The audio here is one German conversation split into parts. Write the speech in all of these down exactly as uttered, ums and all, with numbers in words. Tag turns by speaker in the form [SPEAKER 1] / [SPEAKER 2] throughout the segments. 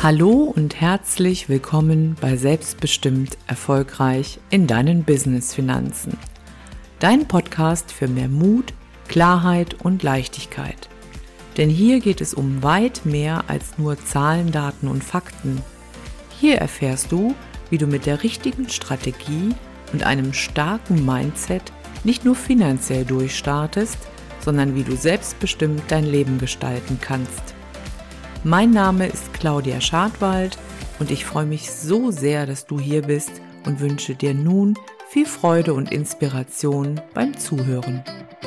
[SPEAKER 1] Hallo und herzlich willkommen bei Selbstbestimmt erfolgreich in deinen Business-Finanzen. Dein Podcast für mehr Mut, Klarheit und Leichtigkeit. Denn hier geht es um weit mehr als nur Zahlen, Daten und Fakten. Hier erfährst du, wie du mit der richtigen Strategie und einem starken Mindset nicht nur finanziell durchstartest, sondern wie du selbstbestimmt dein Leben gestalten kannst. Mein Name ist Claudia Schadwald und ich freue mich so sehr, dass du hier bist und wünsche dir nun viel Freude und Inspiration beim Zuhören.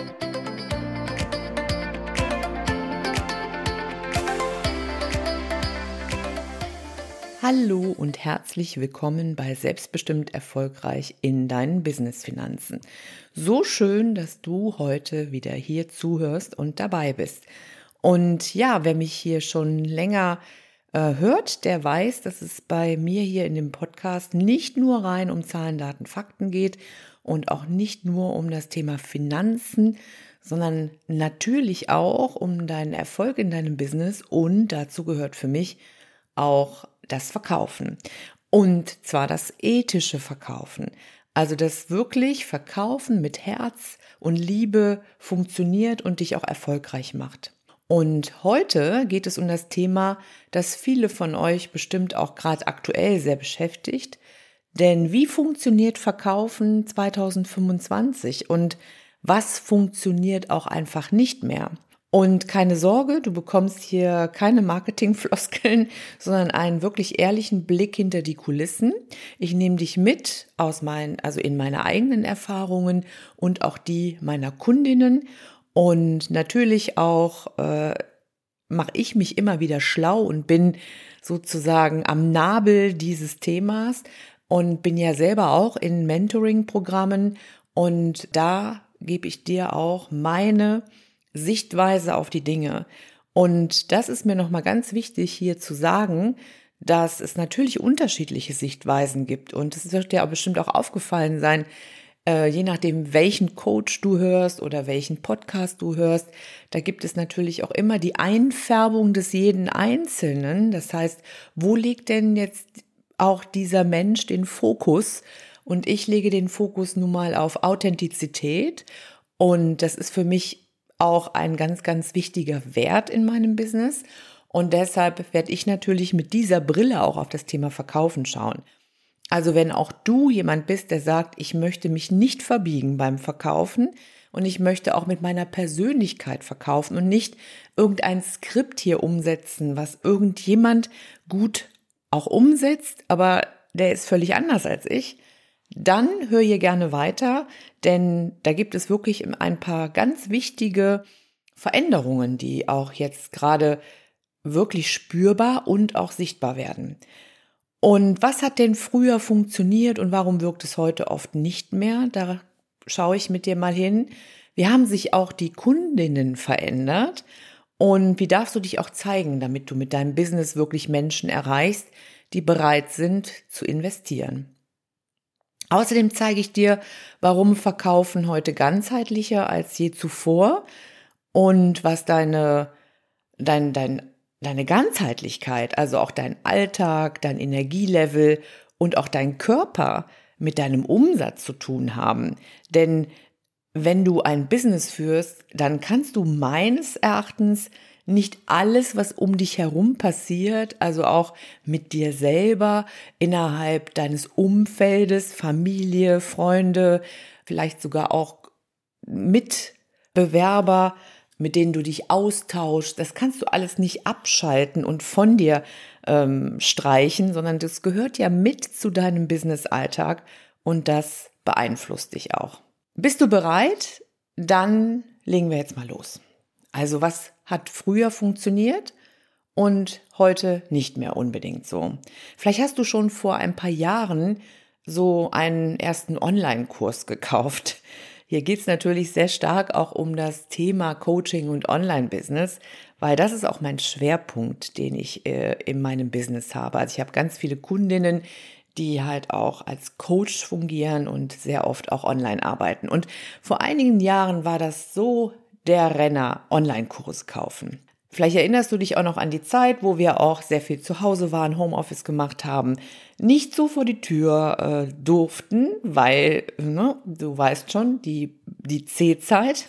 [SPEAKER 1] Hallo und herzlich willkommen bei Selbstbestimmt erfolgreich in deinen Business-Finanzen. So schön, dass du heute wieder hier zuhörst und dabei bist. Und ja, wer mich hier schon länger äh, hört, der weiß, dass es bei mir hier in dem Podcast nicht nur rein um Zahlen, Daten, Fakten geht und auch nicht nur um das Thema Finanzen, sondern natürlich auch um deinen Erfolg in deinem Business, und dazu gehört für mich auch das Verkaufen. Und zwar das ethische Verkaufen. Also das wirklich Verkaufen mit Herz und Liebe funktioniert und dich auch erfolgreich macht. Und heute geht es um das Thema, das viele von euch bestimmt auch gerade aktuell sehr beschäftigt. Denn wie funktioniert Verkaufen zwanzig fünfundzwanzig und was funktioniert auch einfach nicht mehr? Und keine Sorge, du bekommst hier keine Marketingfloskeln, sondern einen wirklich ehrlichen Blick hinter die Kulissen. Ich nehme dich mit aus meinen, also in meine eigenen Erfahrungen und auch die meiner Kundinnen. Und natürlich auch äh, mache ich mich immer wieder schlau und bin sozusagen am Nabel dieses Themas und bin ja selber auch in Mentoring-Programmen, und da gebe ich dir auch meine Sichtweise auf die Dinge. Und das ist mir nochmal ganz wichtig hier zu sagen, dass es natürlich unterschiedliche Sichtweisen gibt, und es wird dir aber bestimmt auch aufgefallen sein, Äh, je nachdem, welchen Coach du hörst oder welchen Podcast du hörst, da gibt es natürlich auch immer die Einfärbung des jeden Einzelnen. Das heißt, wo legt denn jetzt auch dieser Mensch den Fokus? Und ich lege den Fokus nun mal auf Authentizität, und das ist für mich auch ein ganz, ganz wichtiger Wert in meinem Business, und deshalb werde ich natürlich mit dieser Brille auch auf das Thema Verkaufen schauen. Also wenn auch du jemand bist, der sagt, ich möchte mich nicht verbiegen beim Verkaufen und ich möchte auch mit meiner Persönlichkeit verkaufen und nicht irgendein Skript hier umsetzen, was irgendjemand gut auch umsetzt, aber der ist völlig anders als ich, dann hör hier gerne weiter, denn da gibt es wirklich ein paar ganz wichtige Veränderungen, die auch jetzt gerade wirklich spürbar und auch sichtbar werden. Und was hat denn früher funktioniert und warum wirkt es heute oft nicht mehr? Da schaue ich mit dir mal hin. Wie haben sich auch die Kundinnen verändert? Und wie darfst du dich auch zeigen, damit du mit deinem Business wirklich Menschen erreichst, die bereit sind zu investieren? Außerdem zeige ich dir, warum Verkaufen heute ganzheitlicher als je zuvor und was deine, dein, dein Deine Ganzheitlichkeit, also auch dein Alltag, dein Energielevel und auch dein Körper mit deinem Umsatz zu tun haben. Denn wenn du ein Business führst, dann kannst du meines Erachtens nicht alles, was um dich herum passiert, also auch mit dir selber, innerhalb deines Umfeldes, Familie, Freunde, vielleicht sogar auch Mitbewerber, mit denen du dich austauschst, das kannst du alles nicht abschalten und von dir ähm, streichen, sondern das gehört ja mit zu deinem Business-Alltag, und das beeinflusst dich auch. Bist du bereit? Dann legen wir jetzt mal los. Also was hat früher funktioniert und heute nicht mehr unbedingt so? Vielleicht hast du schon vor ein paar Jahren so einen ersten Online-Kurs gekauft. Hier geht es natürlich sehr stark auch um das Thema Coaching und Online-Business, weil das ist auch mein Schwerpunkt, den ich äh, in meinem Business habe. Also ich habe ganz viele Kundinnen, die halt auch als Coach fungieren und sehr oft auch online arbeiten. Und vor einigen Jahren war das so der Renner, Online-Kurs kaufen. Vielleicht erinnerst du dich auch noch an die Zeit, wo wir auch sehr viel zu Hause waren, Homeoffice gemacht haben, nicht so vor die Tür äh, durften, weil, ne, du weißt schon, die, die C-Zeit.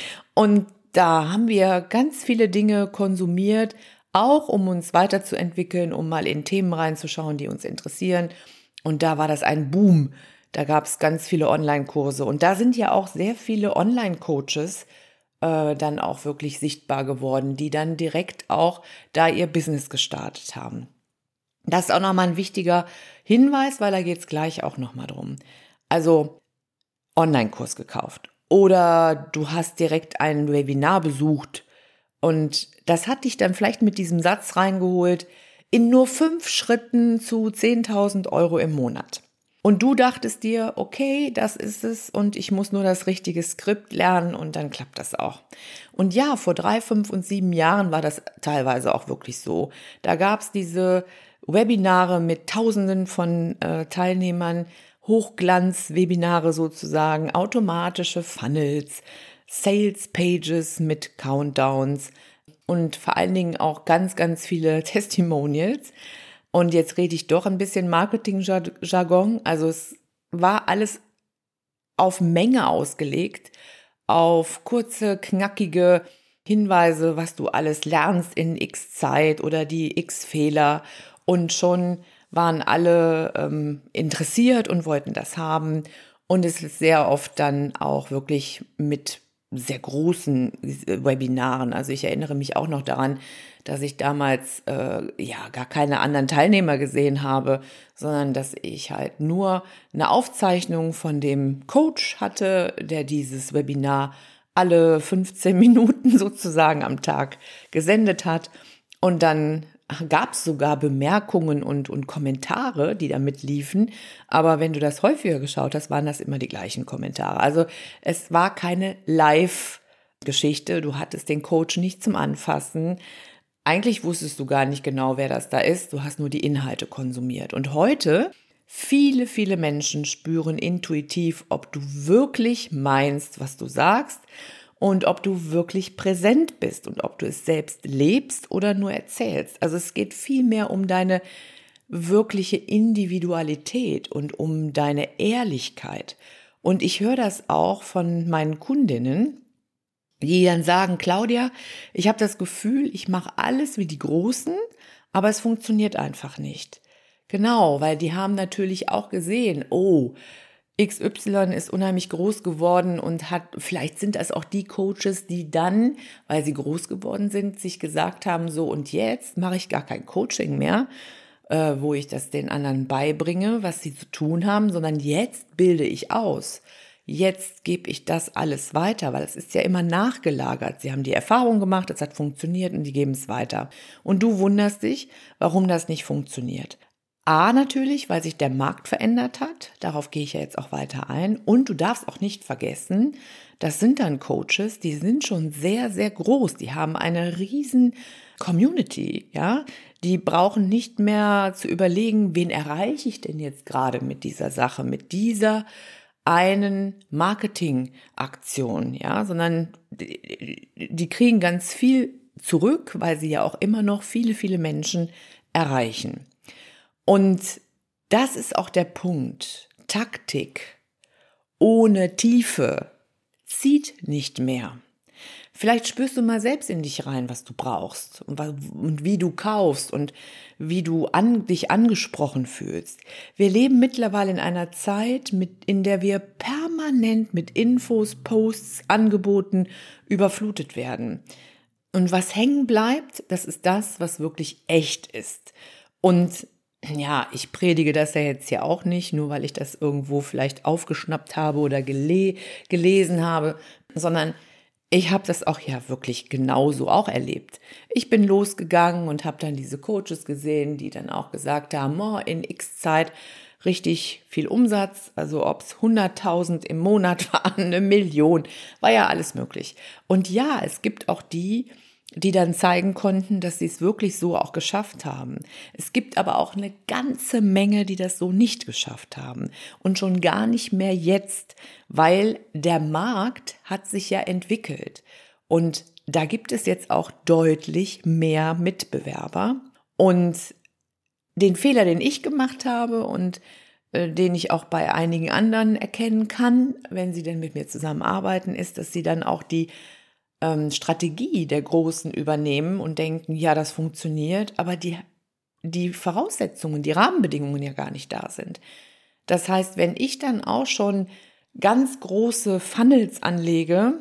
[SPEAKER 1] Und da haben wir ganz viele Dinge konsumiert, auch um uns weiterzuentwickeln, um mal in Themen reinzuschauen, die uns interessieren. Und da war das ein Boom. Da gab es ganz viele Online-Kurse. Und da sind ja auch sehr viele Online-Coaches äh, dann auch wirklich sichtbar geworden, die dann direkt auch da ihr Business gestartet haben. Das ist auch nochmal ein wichtiger Hinweis, weil da geht es gleich auch nochmal drum. Also Online-Kurs gekauft oder du hast direkt ein Webinar besucht und das hat dich dann vielleicht mit diesem Satz reingeholt, in nur fünf Schritten zu zehntausend Euro im Monat. Und du dachtest dir, okay, das ist es und ich muss nur das richtige Skript lernen und dann klappt das auch. Und ja, vor drei, fünf und sieben Jahren war das teilweise auch wirklich so. Da gab es diese Webinare mit Tausenden von äh, Teilnehmern, Hochglanz-Webinare sozusagen, automatische Funnels, Sales Pages mit Countdowns und vor allen Dingen auch ganz, ganz viele Testimonials. Und jetzt rede ich doch ein bisschen Marketing-Jargon. Also es war alles auf Menge ausgelegt, auf kurze, knackige Hinweise, was du alles lernst in X Zeit oder die X Fehler. Und schon waren alle ähm, interessiert und wollten das haben. Und es ist sehr oft dann auch wirklich mit sehr großen Webinaren. Also ich erinnere mich auch noch daran, dass ich damals äh, ja gar keine anderen Teilnehmer gesehen habe, sondern dass ich halt nur eine Aufzeichnung von dem Coach hatte, der dieses Webinar alle fünfzehn Minuten sozusagen am Tag gesendet hat. Und dann gab es sogar Bemerkungen und, und Kommentare, die damit liefen. Aber wenn du das häufiger geschaut hast, waren das immer die gleichen Kommentare. Also es war keine Live-Geschichte. Du hattest den Coach nicht zum Anfassen. Eigentlich wusstest du gar nicht genau, wer das da ist. Du hast nur die Inhalte konsumiert. Und heute, viele, viele Menschen spüren intuitiv, ob du wirklich meinst, was du sagst und ob du wirklich präsent bist und ob du es selbst lebst oder nur erzählst. Also es geht viel mehr um deine wirkliche Individualität und um deine Ehrlichkeit. Und ich höre das auch von meinen Kundinnen, die dann sagen, Claudia, ich habe das Gefühl, ich mache alles wie die Großen, aber es funktioniert einfach nicht. Genau, weil die haben natürlich auch gesehen, oh, X Y ist unheimlich groß geworden und hat, vielleicht sind das auch die Coaches, die dann, weil sie groß geworden sind, sich gesagt haben, so und jetzt mache ich gar kein Coaching mehr, äh, wo ich das den anderen beibringe, was sie zu tun haben, sondern jetzt bilde ich aus. Jetzt gebe ich das alles weiter, weil es ist ja immer nachgelagert. Sie haben die Erfahrung gemacht, es hat funktioniert und die geben es weiter. Und du wunderst dich, warum das nicht funktioniert. A, natürlich, weil sich der Markt verändert hat. Darauf gehe ich ja jetzt auch weiter ein. Und du darfst auch nicht vergessen, das sind dann Coaches, die sind schon sehr, sehr groß. Die haben eine riesen Community, ja. Die brauchen nicht mehr zu überlegen, wen erreiche ich denn jetzt gerade mit dieser Sache, mit dieser einen Marketingaktion, ja, sondern die, die kriegen ganz viel zurück, weil sie ja auch immer noch viele, viele Menschen erreichen. Und das ist auch der Punkt. Taktik ohne Tiefe zieht nicht mehr. Vielleicht spürst du mal selbst in dich rein, was du brauchst und, und wie du kaufst und wie du an, dich angesprochen fühlst. Wir leben mittlerweile in einer Zeit, mit, in der wir permanent mit Infos, Posts, Angeboten überflutet werden. Und was hängen bleibt, das ist das, was wirklich echt ist. Und ja, ich predige das ja jetzt ja auch nicht, nur weil ich das irgendwo vielleicht aufgeschnappt habe oder gele- gelesen habe, sondern ich habe das auch ja wirklich genauso auch erlebt. Ich bin losgegangen und habe dann diese Coaches gesehen, die dann auch gesagt haben, oh, in X Zeit richtig viel Umsatz, also ob es hunderttausend im Monat waren, eine Million, war ja alles möglich. Und ja, es gibt auch die, die dann zeigen konnten, dass sie es wirklich so auch geschafft haben. Es gibt aber auch eine ganze Menge, die das so nicht geschafft haben und schon gar nicht mehr jetzt, weil der Markt hat sich ja entwickelt und da gibt es jetzt auch deutlich mehr Mitbewerber. Und den Fehler, den ich gemacht habe und äh, den ich auch bei einigen anderen erkennen kann, wenn sie denn mit mir zusammenarbeiten, ist, dass sie dann auch die ähm, Strategie der Großen übernehmen und denken, ja, das funktioniert, aber die, die Voraussetzungen, die Rahmenbedingungen ja gar nicht da sind. Das heißt, wenn ich dann auch schon ganz große Funnels anlege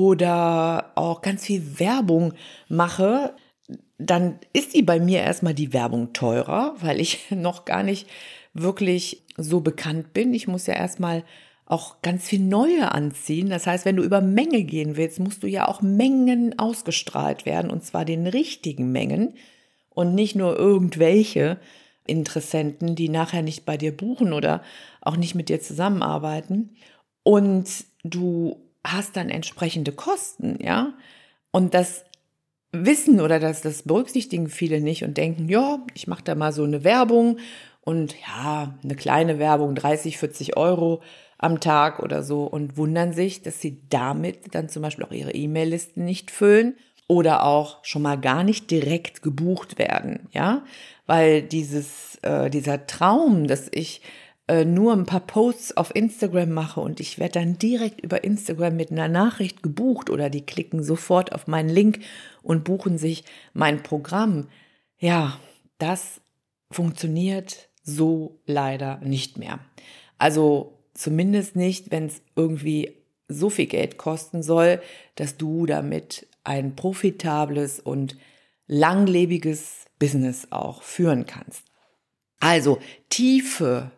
[SPEAKER 1] oder auch ganz viel Werbung mache, dann ist die bei mir erstmal die Werbung teurer, weil ich noch gar nicht wirklich so bekannt bin. Ich muss ja erstmal auch ganz viel Neue anziehen. Das heißt, wenn du über Menge gehen willst, musst du ja auch Mengen ausgestrahlt werden, und zwar den richtigen Mengen und nicht nur irgendwelche Interessenten, die nachher nicht bei dir buchen oder auch nicht mit dir zusammenarbeiten. Und du hast dann entsprechende Kosten, ja. Und das wissen oder das, das berücksichtigen viele nicht und denken, ja, ich mache da mal so eine Werbung und ja, eine kleine Werbung, dreißig, vierzig Euro am Tag oder so, und wundern sich, dass sie damit dann zum Beispiel auch ihre E-Mail-Listen nicht füllen oder auch schon mal gar nicht direkt gebucht werden, ja, weil dieses, äh, dieser Traum, dass ich äh, nur ein paar Posts auf Instagram mache und ich werde dann direkt über Instagram mit einer Nachricht gebucht oder die klicken sofort auf meinen Link und buchen sich mein Programm. Ja, das funktioniert so leider nicht mehr. Also zumindest nicht, wenn es irgendwie so viel Geld kosten soll, dass du damit ein profitables und langlebiges Business auch führen kannst. Also Tiefe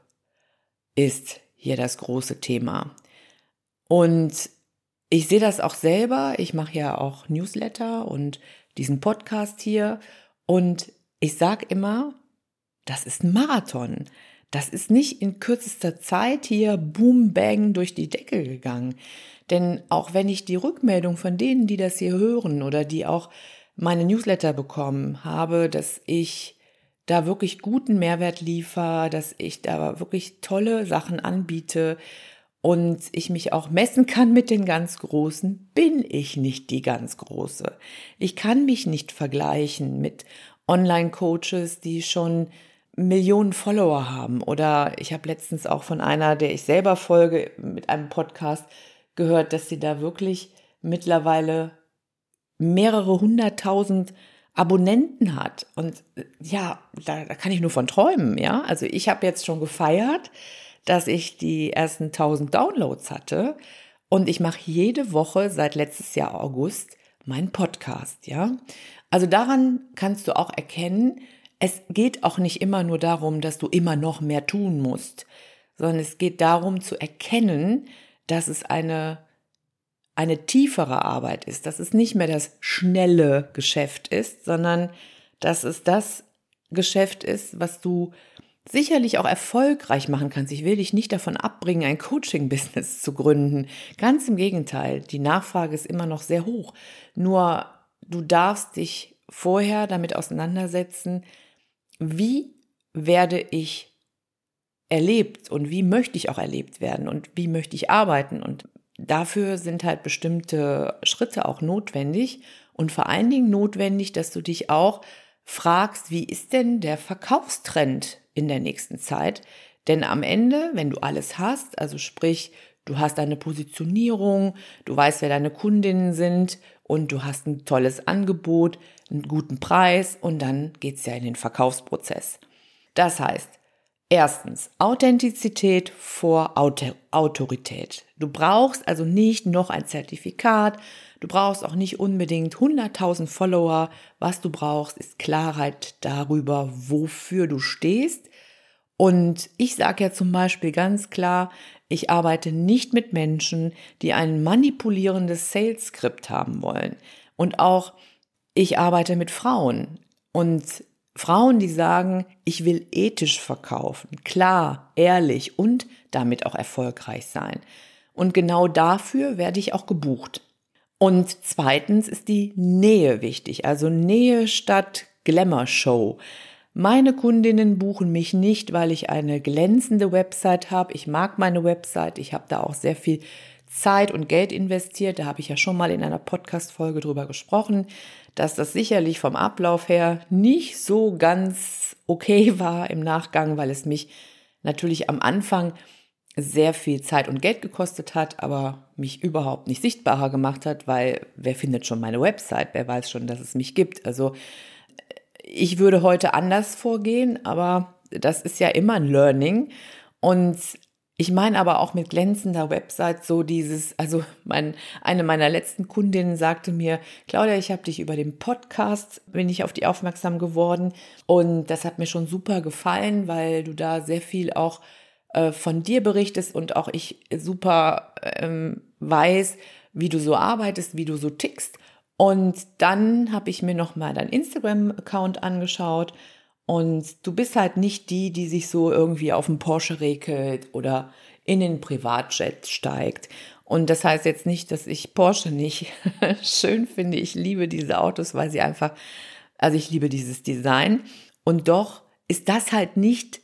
[SPEAKER 1] ist hier das große Thema. Und ich sehe das auch selber. Ich mache ja auch Newsletter und diesen Podcast hier. Und ich sage immer, das ist ein Marathon. Das ist nicht in kürzester Zeit hier boom, bang durch die Decke gegangen. Denn auch wenn ich die Rückmeldung von denen, die das hier hören oder die auch meine Newsletter bekommen habe, dass ich da wirklich guten Mehrwert liefere, dass ich da wirklich tolle Sachen anbiete und ich mich auch messen kann mit den ganz Großen, bin ich nicht die ganz Große. Ich kann mich nicht vergleichen mit Online-Coaches, die schon Millionen Follower haben. Oder ich habe letztens auch von einer, der ich selber folge, mit einem Podcast gehört, dass sie da wirklich mittlerweile mehrere hunderttausend Abonnenten hat. Und ja, da, da kann ich nur von träumen, ja. Also ich habe jetzt schon gefeiert, dass ich die ersten tausend Downloads hatte, und ich mache jede Woche seit letztes Jahr August meinen Podcast, ja. Also daran kannst du auch erkennen, es geht auch nicht immer nur darum, dass du immer noch mehr tun musst, sondern es geht darum zu erkennen, dass es eine eine tiefere Arbeit ist, dass es nicht mehr das schnelle Geschäft ist, sondern dass es das Geschäft ist, was du sicherlich auch erfolgreich machen kannst. Ich will dich nicht davon abbringen, ein Coaching-Business zu gründen. Ganz im Gegenteil, die Nachfrage ist immer noch sehr hoch. Nur du darfst dich vorher damit auseinandersetzen, wie werde ich erlebt und wie möchte ich auch erlebt werden und wie möchte ich arbeiten, und dafür sind halt bestimmte Schritte auch notwendig und vor allen Dingen notwendig, dass du dich auch fragst, wie ist denn der Verkaufstrend in der nächsten Zeit? Denn am Ende, wenn du alles hast, also sprich, du hast eine Positionierung, du weißt, wer deine Kundinnen sind und du hast ein tolles Angebot, einen guten Preis, und dann geht's ja in den Verkaufsprozess. Das heißt, erstens, Authentizität vor Auto- Autorität. Du brauchst also nicht noch ein Zertifikat, du brauchst auch nicht unbedingt hunderttausend Follower. Was du brauchst, ist Klarheit darüber, wofür du stehst. Und ich sage ja zum Beispiel ganz klar, ich arbeite nicht mit Menschen, die ein manipulierendes Sales-Skript haben wollen. Und auch ich arbeite mit Frauen und Frauen, die sagen, ich will ethisch verkaufen, klar, ehrlich und damit auch erfolgreich sein. Und genau dafür werde ich auch gebucht. Und zweitens ist die Nähe wichtig, also Nähe statt Glamour-Show. Meine Kundinnen buchen mich nicht, weil ich eine glänzende Website habe. Ich mag meine Website, ich habe da auch sehr viel Zeit und Geld investiert. Da habe ich ja schon mal in einer Podcast-Folge drüber gesprochen, dass das sicherlich vom Ablauf her nicht so ganz okay war im Nachgang, weil es mich natürlich am Anfang sehr viel Zeit und Geld gekostet hat, aber mich überhaupt nicht sichtbarer gemacht hat, weil wer findet schon meine Website? Wer weiß schon, dass es mich gibt? Also ich würde heute anders vorgehen, aber das ist ja immer ein Learning. Und ich meine aber auch mit glänzender Website so dieses, also mein, eine meiner letzten Kundinnen sagte mir, Claudia, ich habe dich über den Podcast, bin ich auf die aufmerksam geworden und das hat mir schon super gefallen, weil du da sehr viel auch äh, von dir berichtest und auch ich super ähm, weiß, wie du so arbeitest, wie du so tickst. Und dann habe ich mir nochmal deinen Instagram-Account angeschaut und du bist halt nicht die, die sich so irgendwie auf den Porsche regelt oder in den Privatjet steigt. Und das heißt jetzt nicht, dass ich Porsche nicht schön finde. Ich liebe diese Autos, weil sie einfach, also ich liebe dieses Design. Und doch ist das halt nicht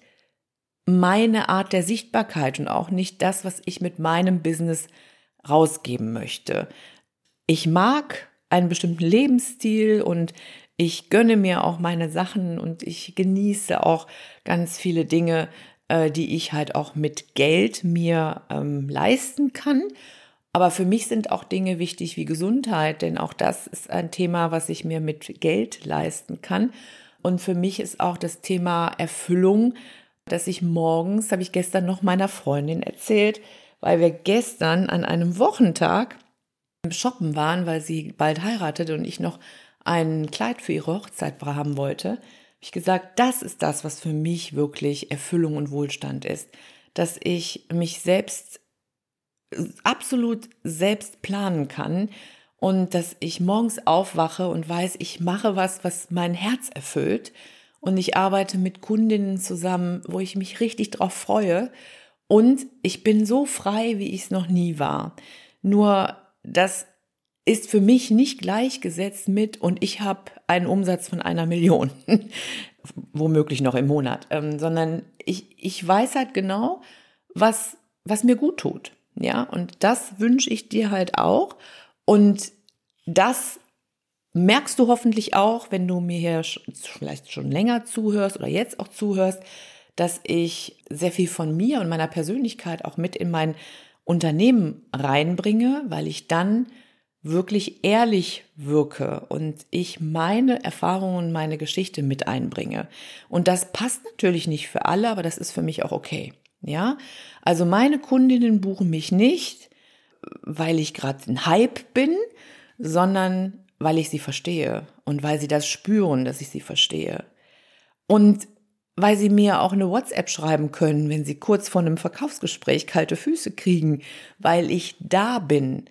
[SPEAKER 1] meine Art der Sichtbarkeit und auch nicht das, was ich mit meinem Business rausgeben möchte. Ich mag einen bestimmten Lebensstil und ich gönne mir auch meine Sachen und ich genieße auch ganz viele Dinge, äh, die ich halt auch mit Geld mir ähm, leisten kann. Aber für mich sind auch Dinge wichtig wie Gesundheit, denn auch das ist ein Thema, was ich mir mit Geld leisten kann. Und für mich ist auch das Thema Erfüllung, dass ich morgens, habe ich gestern noch meiner Freundin erzählt, weil wir gestern an einem Wochentag shoppen waren, weil sie bald heiratet und ich noch ein Kleid für ihre Hochzeit haben wollte, habe ich gesagt, das ist das, was für mich wirklich Erfüllung und Wohlstand ist, dass ich mich selbst, absolut selbst planen kann und dass ich morgens aufwache und weiß, ich mache was, was mein Herz erfüllt und ich arbeite mit Kundinnen zusammen, wo ich mich richtig drauf freue und ich bin so frei, wie ich es noch nie war. Nur das ist für mich nicht gleichgesetzt mit und ich habe einen Umsatz von einer Million, womöglich noch im Monat, ähm, sondern ich, ich weiß halt genau, was, was mir gut tut. Ja, und das wünsche ich dir halt auch. Und das merkst du hoffentlich auch, wenn du mir hier vielleicht schon länger zuhörst oder jetzt auch zuhörst, dass ich sehr viel von mir und meiner Persönlichkeit auch mit in mein Unternehmen reinbringe, weil ich dann wirklich ehrlich wirke und ich meine Erfahrungen und meine Geschichte mit einbringe. Und das passt natürlich nicht für alle, aber das ist für mich auch okay. Ja, also meine Kundinnen buchen mich nicht, weil ich gerade ein Hype bin, sondern weil ich sie verstehe und weil sie das spüren, dass ich sie verstehe. Und weil sie mir auch eine WhatsApp schreiben können, wenn sie kurz vor einem Verkaufsgespräch kalte Füße kriegen, weil ich da bin.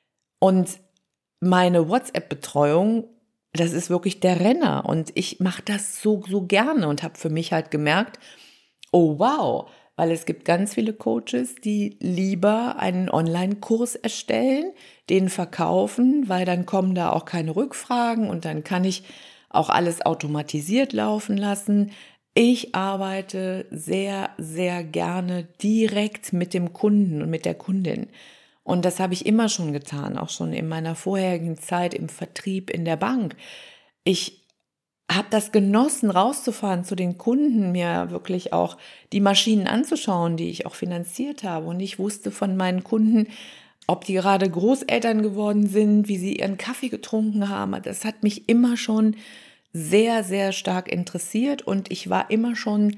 [SPEAKER 1] Und meine WhatsApp-Betreuung, das ist wirklich der Renner und ich mache das so, so gerne und habe für mich halt gemerkt, oh wow, weil es gibt ganz viele Coaches, die lieber einen Online-Kurs erstellen, den verkaufen, weil dann kommen da auch keine Rückfragen und dann kann ich auch alles automatisiert laufen lassen. Ich arbeite sehr, sehr gerne direkt mit dem Kunden und mit der Kundin. Und das habe ich immer schon getan, auch schon in meiner vorherigen Zeit im Vertrieb in der Bank. Ich habe das genossen, rauszufahren zu den Kunden, mir wirklich auch die Maschinen anzuschauen, die ich auch finanziert habe. Und ich wusste von meinen Kunden, ob die gerade Großeltern geworden sind, wie sie ihren Kaffee getrunken haben. Das hat mich immer schon sehr, sehr stark interessiert und ich war immer schon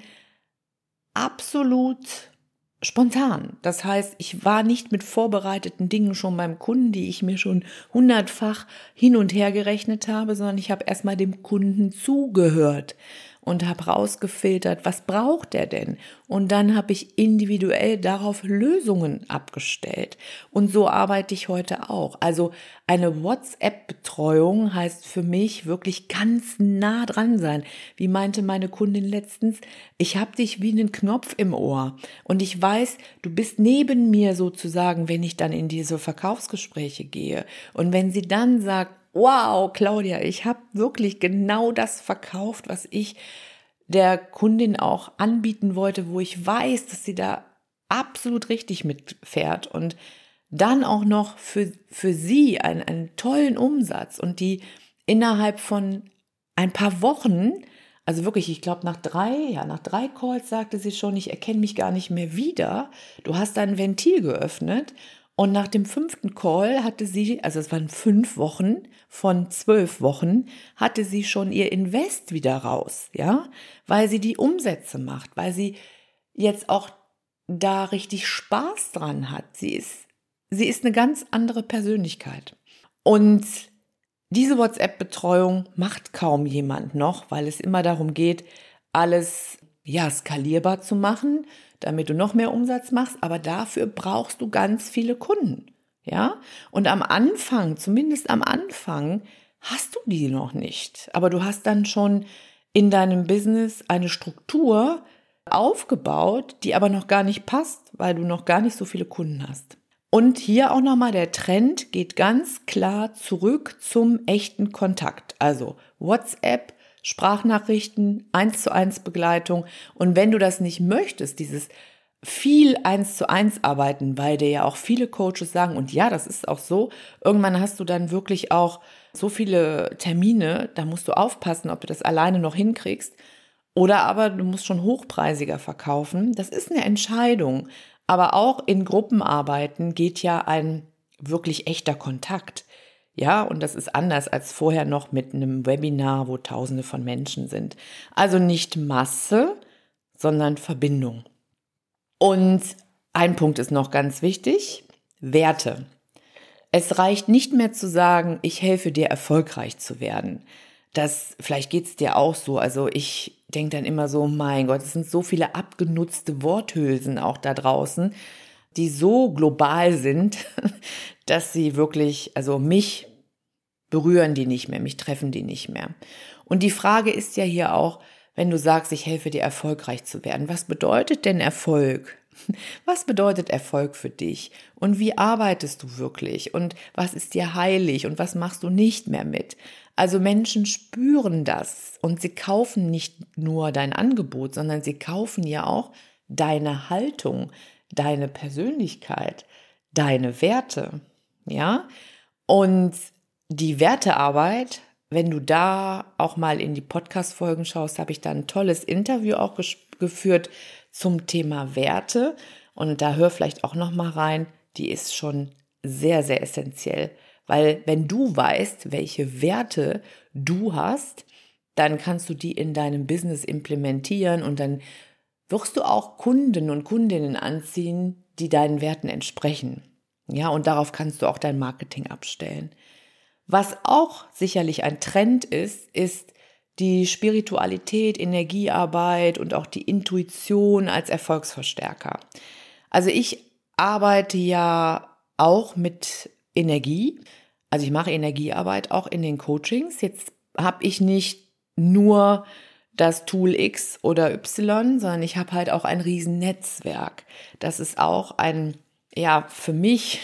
[SPEAKER 1] absolut spontan. Das heißt, ich war nicht mit vorbereiteten Dingen schon beim Kunden, die ich mir schon hundertfach hin und her gerechnet habe, sondern ich habe erstmal dem Kunden zugehört und habe rausgefiltert, was braucht er denn? Und dann habe ich individuell darauf Lösungen abgestellt. Und so arbeite ich heute auch. Also eine WhatsApp-Betreuung heißt für mich wirklich ganz nah dran sein. Wie meinte meine Kundin letztens, ich habe dich wie einen Knopf im Ohr und ich weiß, du bist neben mir sozusagen, wenn ich dann in diese Verkaufsgespräche gehe. Und wenn sie dann sagt, wow, Claudia, ich habe wirklich genau das verkauft, was ich der Kundin auch anbieten wollte, wo ich weiß, dass sie da absolut richtig mitfährt. Und dann auch noch für, für sie einen, einen tollen Umsatz und die innerhalb von ein paar Wochen, also wirklich, ich glaube nach drei, ja nach drei Calls sagte sie schon, ich erkenne mich gar nicht mehr wieder. Du hast ein Ventil geöffnet und nach dem fünften Call hatte sie, also es waren fünf Wochen von zwölf Wochen, hatte sie schon ihr Invest wieder raus, ja, weil sie die Umsätze macht, weil sie jetzt auch da richtig Spaß dran hat. Sie ist Sie ist eine ganz andere Persönlichkeit. Und diese WhatsApp-Betreuung macht kaum jemand noch, weil es immer darum geht, alles ja skalierbar zu machen, damit du noch mehr Umsatz machst. Aber dafür brauchst du ganz viele Kunden. Ja? Und am Anfang, zumindest am Anfang, hast du die noch nicht. Aber du hast dann schon in deinem Business eine Struktur aufgebaut, die aber noch gar nicht passt, weil du noch gar nicht so viele Kunden hast. Und hier auch nochmal der Trend geht ganz klar zurück zum echten Kontakt. Also WhatsApp, Sprachnachrichten, eins zu eins Begleitung. Und wenn du das nicht möchtest, dieses viel eins zu eins arbeiten, weil dir ja auch viele Coaches sagen, und ja, das ist auch so, irgendwann hast du dann wirklich auch so viele Termine, da musst du aufpassen, ob du das alleine noch hinkriegst. Oder aber du musst schon hochpreisiger verkaufen. Das ist eine Entscheidung. Aber auch in Gruppenarbeiten geht ja ein wirklich echter Kontakt. Ja, und das ist anders als vorher noch mit einem Webinar, wo Tausende von Menschen sind. Also nicht Masse, sondern Verbindung. Und ein Punkt ist noch ganz wichtig: Werte. Es reicht nicht mehr zu sagen, ich helfe dir, erfolgreich zu werden. Das, vielleicht geht's dir auch so. Also ich denke dann immer so, mein Gott, es sind so viele abgenutzte Worthülsen auch da draußen, die so global sind, dass sie wirklich, also mich berühren die nicht mehr, mich treffen die nicht mehr. Und die Frage ist ja hier auch, wenn du sagst, ich helfe dir, erfolgreich zu werden, was bedeutet denn Erfolg? Was bedeutet Erfolg für dich? Und wie arbeitest du wirklich? Und was ist dir heilig? Und was machst du nicht mehr mit? Also Menschen spüren das und sie kaufen nicht nur dein Angebot, sondern sie kaufen ja auch deine Haltung, deine Persönlichkeit, deine Werte, ja? Und die Wertearbeit, wenn du da auch mal in die Podcast-Folgen schaust, habe ich da ein tolles Interview auch ges- geführt zum Thema Werte. Und da hör vielleicht auch noch mal rein, die ist schon sehr, sehr essentiell. Weil wenn du weißt, welche Werte du hast, dann kannst du die in deinem Business implementieren und dann wirst du auch Kunden und Kundinnen anziehen, die deinen Werten entsprechen. Ja, und darauf kannst du auch dein Marketing abstellen. Was auch sicherlich ein Trend ist, ist die Spiritualität, Energiearbeit und auch die Intuition als Erfolgsverstärker. Also ich arbeite ja auch mit Energie. Also ich mache Energiearbeit auch in den Coachings. Jetzt habe ich nicht nur das Tool X oder Y, sondern ich habe halt auch ein Riesennetzwerk. Das ist auch ein, ja, für mich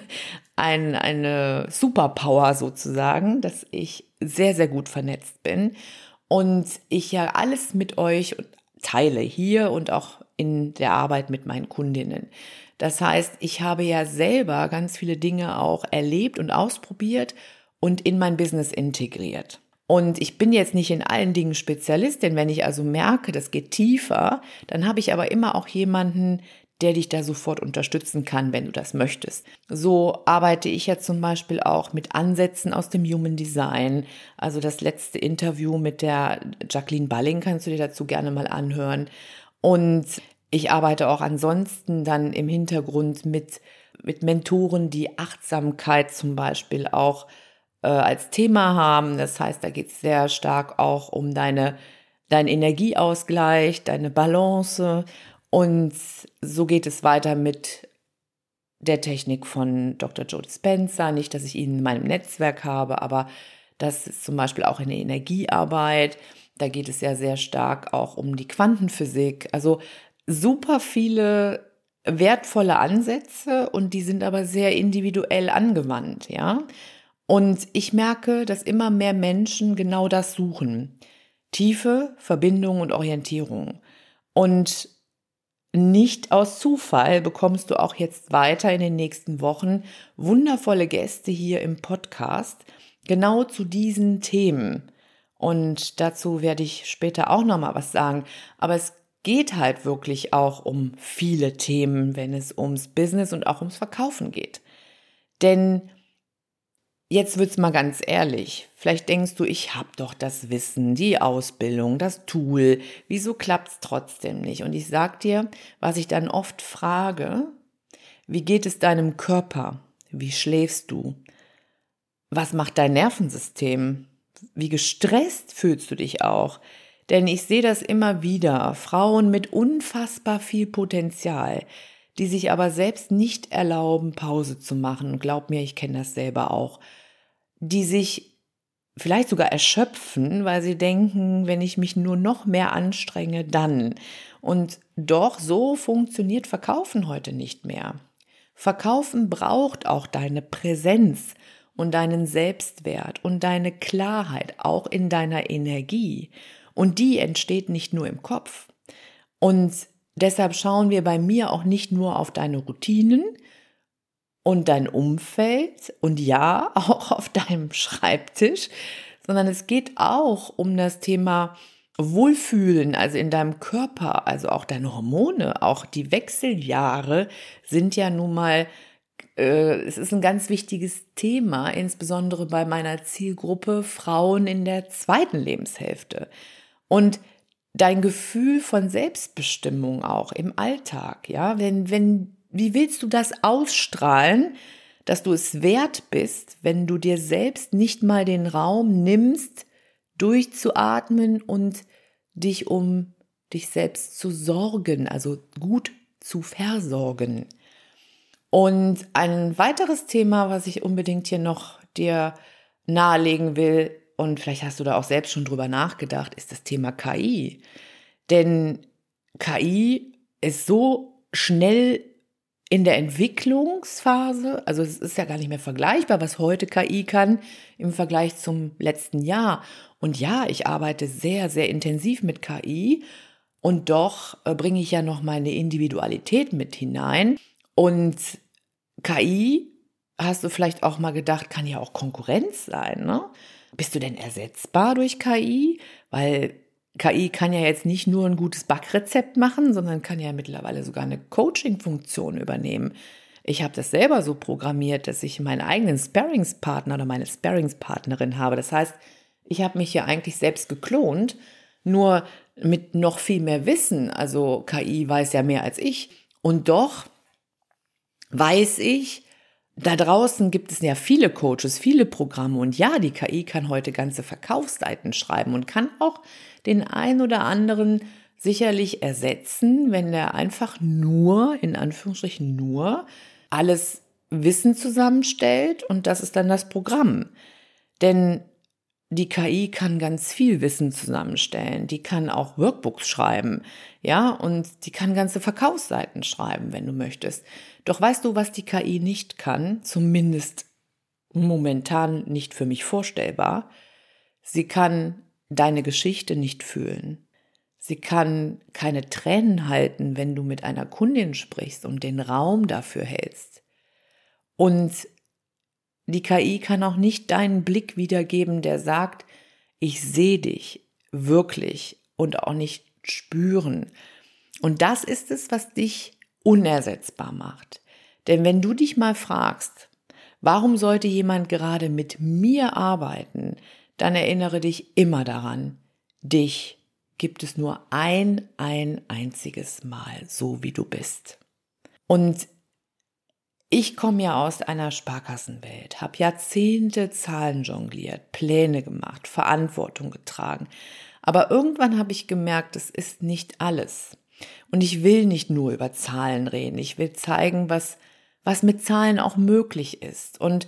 [SPEAKER 1] ein, eine Superpower sozusagen, dass ich sehr, sehr gut vernetzt bin und ich ja alles mit euch teile, hier und auch in der Arbeit mit meinen Kundinnen. Das heißt, ich habe ja selber ganz viele Dinge auch erlebt und ausprobiert und in mein Business integriert. Und ich bin jetzt nicht in allen Dingen Spezialistin. Wenn ich also merke, das geht tiefer, dann habe ich aber immer auch jemanden, der dich da sofort unterstützen kann, wenn du das möchtest. So arbeite ich ja zum Beispiel auch mit Ansätzen aus dem Human Design. Also das letzte Interview mit der Jacqueline Balling kannst du dir dazu gerne mal anhören. Und ich arbeite auch ansonsten dann im Hintergrund mit, mit Mentoren, die Achtsamkeit zum Beispiel auch äh, als Thema haben. Das heißt, da geht es sehr stark auch um deine, deinen Energieausgleich, deine Balance. Und so geht es weiter mit der Technik von Doktor Joe Dispenza. Nicht, dass ich ihn in meinem Netzwerk habe, aber das ist zum Beispiel auch in der Energiearbeit. Da geht es ja sehr stark auch um die Quantenphysik. Also super viele wertvolle Ansätze und die sind aber sehr individuell angewandt, ja. Und ich merke, dass immer mehr Menschen genau das suchen. Tiefe, Verbindung und Orientierung. Und nicht aus Zufall bekommst du auch jetzt weiter in den nächsten Wochen wundervolle Gäste hier im Podcast, genau zu diesen Themen. Und dazu werde ich später auch nochmal was sagen. Aber es geht halt wirklich auch um viele Themen, wenn es ums Business und auch ums Verkaufen geht. Denn jetzt wird's mal ganz ehrlich. Vielleicht denkst du, ich habe doch das Wissen, die Ausbildung, das Tool. Wieso klappt's trotzdem nicht? Und ich sag dir, was ich dann oft frage: Wie geht es deinem Körper? Wie schläfst du? Was macht dein Nervensystem? Wie gestresst fühlst du dich auch? Denn ich sehe das immer wieder. Frauen mit unfassbar viel Potenzial, die sich aber selbst nicht erlauben, Pause zu machen. Und glaub mir, ich kenne das selber auch. Die sich vielleicht sogar erschöpfen, weil sie denken, wenn ich mich nur noch mehr anstrenge, dann. Und doch, so funktioniert Verkaufen heute nicht mehr. Verkaufen braucht auch deine Präsenz und deinen Selbstwert und deine Klarheit, auch in deiner Energie. Und die entsteht nicht nur im Kopf. Und deshalb schauen wir bei mir auch nicht nur auf deine Routinen und dein Umfeld und ja, auch auf deinem Schreibtisch, sondern es geht auch um das Thema Wohlfühlen, also in deinem Körper, also auch deine Hormone, auch die Wechseljahre sind ja nun mal, äh, es ist ein ganz wichtiges Thema, insbesondere bei meiner Zielgruppe Frauen in der zweiten Lebenshälfte. Und dein Gefühl von Selbstbestimmung auch im Alltag, ja, wenn, wenn, wie willst du das ausstrahlen, dass du es wert bist, wenn du dir selbst nicht mal den Raum nimmst, durchzuatmen und dich um dich selbst zu sorgen, also gut zu versorgen. Und ein weiteres Thema, was ich unbedingt hier noch dir nahelegen will, und vielleicht hast du da auch selbst schon drüber nachgedacht, ist das Thema K I. Denn K I ist so schnell in der Entwicklungsphase, also es ist ja gar nicht mehr vergleichbar, was heute K I kann im Vergleich zum letzten Jahr. Und ja, ich arbeite sehr, sehr intensiv mit K I und doch äh, bringe ich ja noch meine Individualität mit hinein. Und K I, hast du vielleicht auch mal gedacht, kann ja auch Konkurrenz sein, ne? Bist du denn ersetzbar durch K I? Weil K I kann ja jetzt nicht nur ein gutes Backrezept machen, sondern kann ja mittlerweile sogar eine Coaching-Funktion übernehmen. Ich habe das selber so programmiert, dass ich meinen eigenen Sparringspartner oder meine Sparringspartnerin habe. Das heißt, ich habe mich ja eigentlich selbst geklont, nur mit noch viel mehr Wissen. Also K I weiß ja mehr als ich. Und doch weiß ich, da draußen gibt es ja viele Coaches, viele Programme und ja, die K I kann heute ganze Verkaufsseiten schreiben und kann auch den ein oder anderen sicherlich ersetzen, wenn der einfach nur, in Anführungsstrichen nur, alles Wissen zusammenstellt und das ist dann das Programm. Denn die K I kann ganz viel Wissen zusammenstellen, die kann auch Workbooks schreiben, ja, und die kann ganze Verkaufsseiten schreiben, wenn du möchtest. Doch weißt du, was die K I nicht kann? Zumindest momentan nicht für mich vorstellbar. Sie kann deine Geschichte nicht fühlen. Sie kann keine Tränen halten, wenn du mit einer Kundin sprichst und den Raum dafür hältst. Und die K I kann auch nicht deinen Blick wiedergeben, der sagt, ich sehe dich wirklich und auch nicht spüren. Und das ist es, was dich unersetzbar macht. Denn wenn du dich mal fragst, warum sollte jemand gerade mit mir arbeiten, dann erinnere dich immer daran, dich gibt es nur ein, ein einziges Mal, so wie du bist. Und ich komme ja aus einer Sparkassenwelt, habe Jahrzehnte Zahlen jongliert, Pläne gemacht, Verantwortung getragen. Aber irgendwann habe ich gemerkt, es ist nicht alles. Und ich will nicht nur über Zahlen reden. Ich will zeigen, was, was mit Zahlen auch möglich ist. Und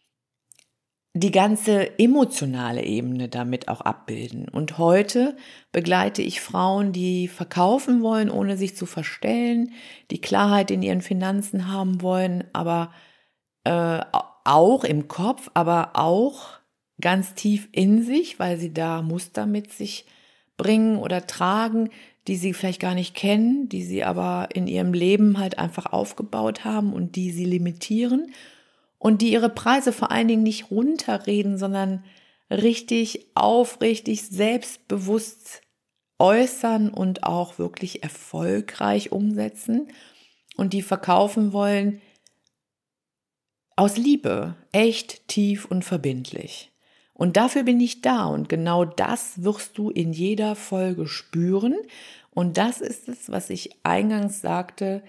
[SPEAKER 1] die ganze emotionale Ebene damit auch abbilden. Und heute begleite ich Frauen, die verkaufen wollen, ohne sich zu verstellen, die Klarheit in ihren Finanzen haben wollen, aber äh, auch im Kopf, aber auch ganz tief in sich, weil sie da Muster mit sich bringen oder tragen, die sie vielleicht gar nicht kennen, die sie aber in ihrem Leben halt einfach aufgebaut haben und die sie limitieren und die ihre Preise vor allen Dingen nicht runterreden, sondern richtig aufrichtig, selbstbewusst äußern und auch wirklich erfolgreich umsetzen und die verkaufen wollen aus Liebe, echt, tief und verbindlich. Und dafür bin ich da und genau das wirst du in jeder Folge spüren. Und das ist es, was ich eingangs sagte,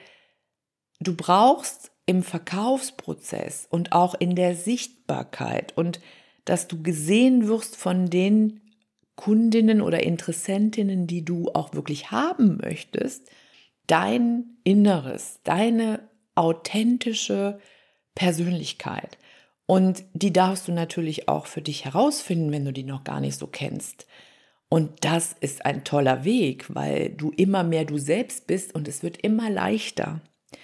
[SPEAKER 1] du brauchst im Verkaufsprozess und auch in der Sichtbarkeit und dass du gesehen wirst von den Kundinnen oder Interessentinnen, die du auch wirklich haben möchtest, dein Inneres, deine authentische Persönlichkeit. Und die darfst du natürlich auch für dich herausfinden, wenn du die noch gar nicht so kennst. Und das ist ein toller Weg, weil du immer mehr du selbst bist und es wird immer leichter.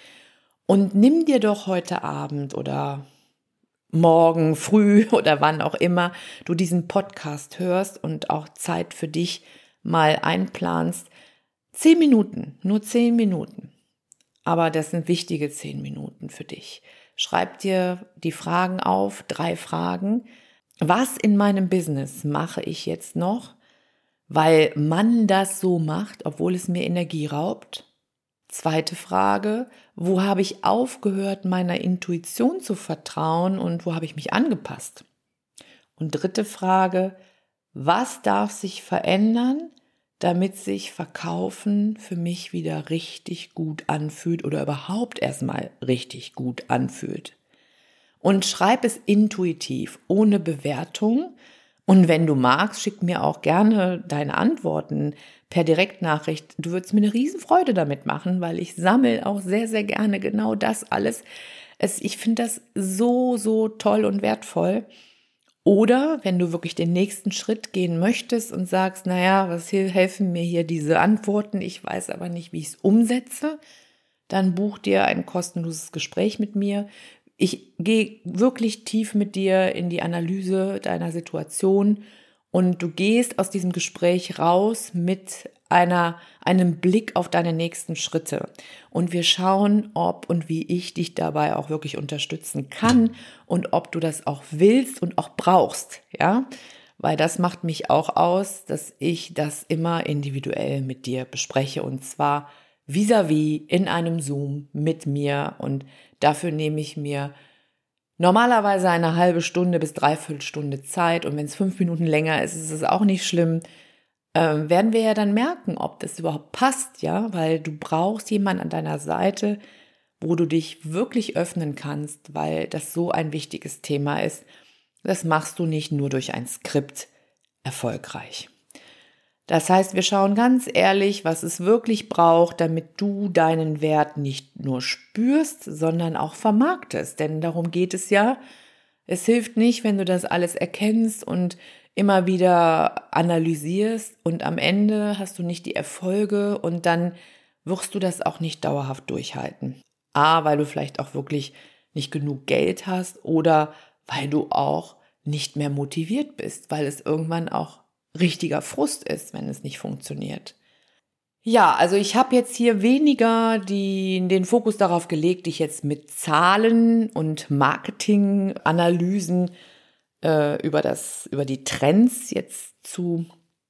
[SPEAKER 1] Und nimm dir doch heute Abend oder morgen früh oder wann auch immer du diesen Podcast hörst und auch Zeit für dich mal einplanst, zehn Minuten, nur zehn Minuten. Aber das sind wichtige zehn Minuten für dich. Schreib dir die Fragen auf, drei Fragen. Was in meinem Business mache ich jetzt noch, weil man das so macht, obwohl es mir Energie raubt? Zweite Frage, wo habe ich aufgehört, meiner Intuition zu vertrauen und wo habe ich mich angepasst? Und dritte Frage, was darf sich verändern, damit sich Verkaufen für mich wieder richtig gut anfühlt oder überhaupt erstmal richtig gut anfühlt? Und schreib es intuitiv, ohne Bewertung. Und wenn du magst, schick mir auch gerne deine Antworten per Direktnachricht. Du würdest mir eine Riesenfreude damit machen, weil ich sammle auch sehr, sehr gerne genau das alles. Es, ich finde das so, so toll und wertvoll. Oder wenn du wirklich den nächsten Schritt gehen möchtest und sagst, naja, was hier, helfen mir hier diese Antworten, ich weiß aber nicht, wie ich es umsetze, dann buch dir ein kostenloses Gespräch mit mir. Ich gehe wirklich tief mit dir in die Analyse deiner Situation und du gehst aus diesem Gespräch raus mit einer, einem Blick auf deine nächsten Schritte. Und wir schauen, ob und wie ich dich dabei auch wirklich unterstützen kann und ob du das auch willst und auch brauchst, ja? Weil das macht mich auch aus, dass ich das immer individuell mit dir bespreche und zwar vis-à-vis in einem Zoom mit mir und dafür nehme ich mir normalerweise eine halbe Stunde bis dreiviertel Stunde Zeit und wenn es fünf Minuten länger ist, ist es auch nicht schlimm. Ähm, werden wir ja dann merken, ob das überhaupt passt, ja, weil du brauchst jemanden an deiner Seite, wo du dich wirklich öffnen kannst, weil das so ein wichtiges Thema ist. Das machst du nicht nur durch ein Skript erfolgreich. Das heißt, wir schauen ganz ehrlich, was es wirklich braucht, damit du deinen Wert nicht nur spürst, sondern auch vermarktest. Denn darum geht es ja. Es hilft nicht, wenn du das alles erkennst und immer wieder analysierst und am Ende hast du nicht die Erfolge und dann wirst du das auch nicht dauerhaft durchhalten. A, weil du vielleicht auch wirklich nicht genug Geld hast oder weil du auch nicht mehr motiviert bist, weil es irgendwann auch richtiger Frust ist, wenn es nicht funktioniert. Ja, also ich habe jetzt hier weniger die, den Fokus darauf gelegt, dich jetzt mit Zahlen und Marketinganalysen äh, über das, über die Trends jetzt zu,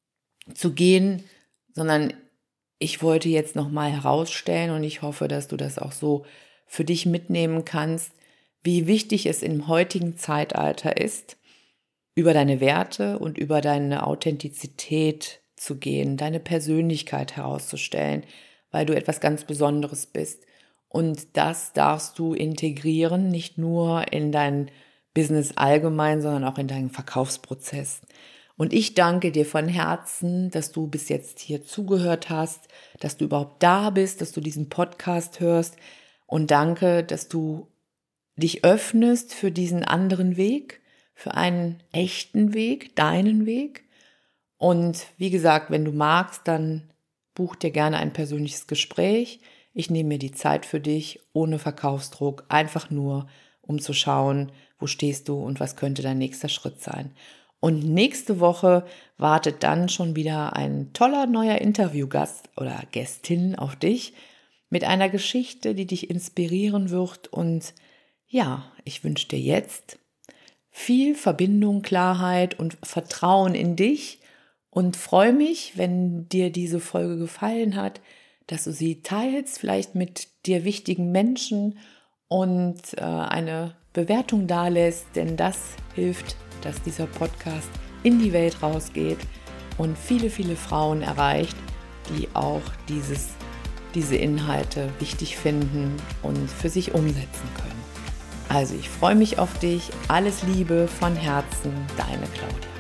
[SPEAKER 1] zu gehen, sondern ich wollte jetzt nochmal herausstellen und ich hoffe, dass du das auch so für dich mitnehmen kannst, wie wichtig es im heutigen Zeitalter ist, über deine Werte und über deine Authentizität zu gehen, deine Persönlichkeit herauszustellen, weil du etwas ganz Besonderes bist. Und das darfst du integrieren, nicht nur in dein Business allgemein, sondern auch in deinen Verkaufsprozess. Und ich danke dir von Herzen, dass du bis jetzt hier zugehört hast, dass du überhaupt da bist, dass du diesen Podcast hörst und danke, dass du dich öffnest für diesen anderen Weg, für einen echten Weg, deinen Weg. Und wie gesagt, wenn du magst, dann buch dir gerne ein persönliches Gespräch. Ich nehme mir die Zeit für dich, ohne Verkaufsdruck, einfach nur, um zu schauen, wo stehst du und was könnte dein nächster Schritt sein. Und nächste Woche wartet dann schon wieder ein toller neuer Interviewgast oder Gästin auf dich mit einer Geschichte, die dich inspirieren wird. Und ja, ich wünsche dir jetzt viel Verbindung, Klarheit und Vertrauen in dich und freue mich, wenn dir diese Folge gefallen hat, dass du sie teilst, vielleicht mit dir wichtigen Menschen und äh, eine Bewertung dalässt, denn das hilft, dass dieser Podcast in die Welt rausgeht und viele, viele Frauen erreicht, die auch dieses, diese Inhalte wichtig finden und für sich umsetzen können. Also ich freue mich auf dich. Alles Liebe von Herzen, deine Claudia.